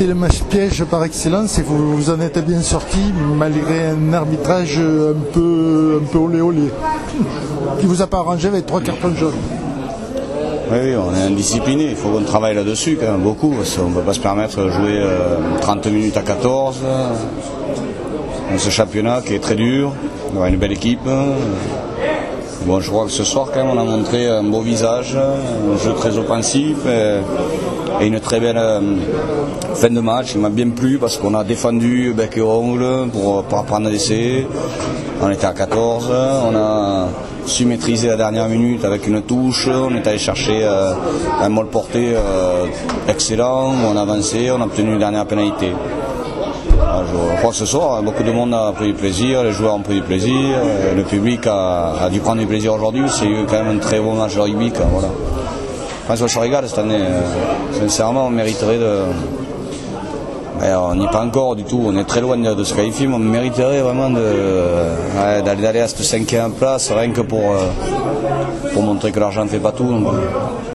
été le match piège par excellence et vous en êtes bien sorti malgré un arbitrage un peu olé olé qui vous a pas arrangé avec 3 cartons jaunes. Oui, on est indiscipliné, il faut qu'on travaille là-dessus quand même beaucoup, parce qu'on ne peut pas se permettre de jouer 30 minutes à 14 dans ce championnat qui est très dur, on a une belle équipe. Bon, je crois que ce soir quand même on a montré un beau visage, un jeu très offensif et une très belle fin de match. Il m'a bien plu parce qu'on a défendu bec et ongle pour prendre l'essai. On était à 14, on a su maîtriser la dernière minute avec une touche, on est allé chercher un molle porté excellent, on a avancé, on a obtenu une dernière pénalité. Je crois que ce soir, beaucoup de monde a pris du plaisir, les joueurs ont pris du plaisir, le public a dû prendre du plaisir aujourd'hui, c'est quand même un très bon match de rugby. Voilà. Je pense qu'on se régale cette année, sincèrement on mériterait de... on n'y est pas encore du tout, on est très loin de se qualifier, mais on mériterait vraiment d'aller à cette 5e place, rien que pour montrer que l'argent ne fait pas tout.